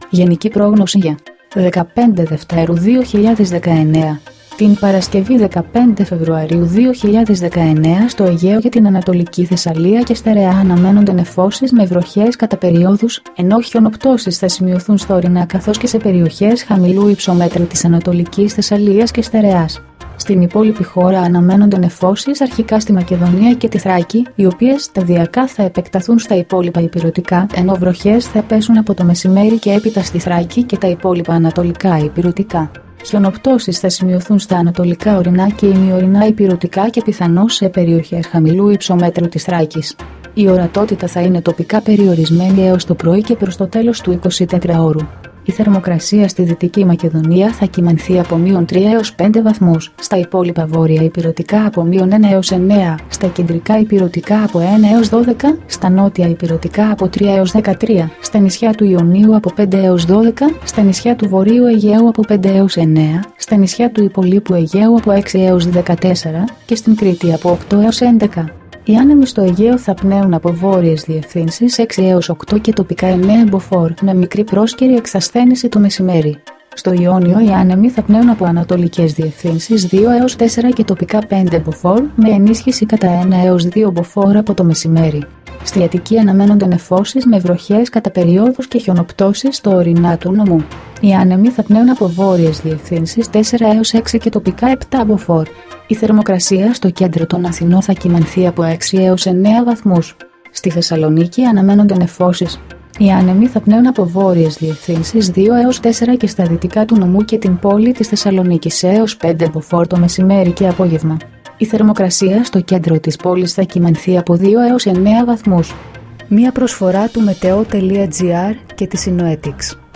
Γενική πρόγνωση για 15 Δευτέρου 2019. Την Παρασκευή 15 Φεβρουαρίου 2019 στο Αιγαίο και την Ανατολική Θεσσαλία και στερεά αναμένονται νεφώσεις με βροχές κατά περιόδους, ενώ χιονοπτώσεις θα σημειωθούν στα ορεινά καθώς και σε περιοχές χαμηλού υψομέτρου της Ανατολικής Θεσσαλίας και στερεάς. Στην υπόλοιπη χώρα αναμένονται νεφώσεις αρχικά στη Μακεδονία και τη Θράκη, οι οποίες σταδιακά θα επεκταθούν στα υπόλοιπα ηπειρωτικά, ενώ βροχές θα πέσουν από το μεσημέρι και έπειτα στη Θράκη και τα υπόλοιπα ανατολικά ηπειρωτικά. Χιονοπτώσεις θα σημειωθούν στα ανατολικά ορεινά και ημιορεινά ηπειρωτικά και πιθανώς σε περιοχές χαμηλού υψομέτρου της Θράκης. Η ορατότητα θα είναι τοπικά περιορισμένη έως το πρωί και προς το τέλος του 24ωρου. Η θερμοκρασία στη Δυτική Μακεδονία θα κυμανθεί από -3 έως 5 βαθμούς, στα υπόλοιπα βόρεια ηπειρωτικά από -1 έως 9, στα κεντρικά ηπειρωτικά από 1 έως 12, στα νότια ηπειρωτικά από 3 έως 13, στα νησιά του Ιωνίου από 5 έως 12, στα νησιά του Βορείου Αιγαίου από 5 έως 9, στα νησιά του Υπολείπου Αιγαίου από 6 έως 14 και στην Κρήτη από 8 έως 11. Οι άνεμοι στο Αιγαίο θα πνέουν από βόρειες διευθύνσεις 6 έως 8 και τοπικά 9 μποφόρ, με μικρή πρόσκαιρη εξασθένηση το μεσημέρι. Στο Ιόνιο οι άνεμοι θα πνέουν από ανατολικές διευθύνσεις 2 έως 4 και τοπικά 5 μποφόρ, με ενίσχυση κατά 1 έως 2 μποφόρ από το μεσημέρι. Στη Αττική αναμένονται νεφώσεις με βροχές κατά περιόδους και χιονοπτώσεις στο ορεινά του νομού. Οι άνεμοι θα πνέουν από βόρειες διευθύνσεις 4 έως 6 και τοπικά 7 μποφόρ. Η θερμοκρασία στο κέντρο των Αθηνών θα κυμανθεί από 6 έως 9 βαθμούς. Στη Θεσσαλονίκη αναμένονται νεφώσεις. Οι άνεμοι θα πνέουν από βόρειες διευθύνσεις 2 έως 4 και στα δυτικά του νομού και την πόλη της Θεσσαλονίκης έως 5 μποφόρ το μεσημέρι και απόγευμα. Η θερμοκρασία στο κέντρο της πόλης θα κυμανθεί από 2 έως 9 βαθμούς. Μία προσφορά του Meteo.gr και της Synoetics.